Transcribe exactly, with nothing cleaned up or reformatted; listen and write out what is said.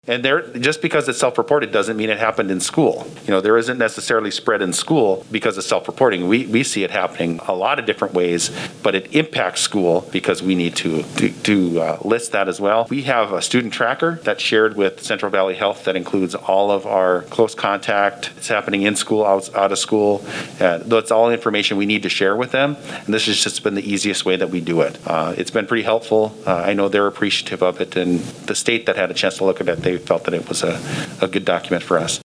And there, just because it's self-reported doesn't mean it happened in school. You know, there isn't necessarily spread in school because of self-reporting. We we see it happening a lot of different ways, but it impacts school because we need to to, to uh, list that as well. We have a student tracker that's shared with Central Valley Health that includes all of our close contact. It's happening in school, out, out of school. Uh, that's all information we need to share with them. And this has just been the easiest way that we do it. Uh, it's been pretty helpful. Uh, I know they're appreciative of it, and the state that had a chance to look at it, they felt that it was a, a good document for us.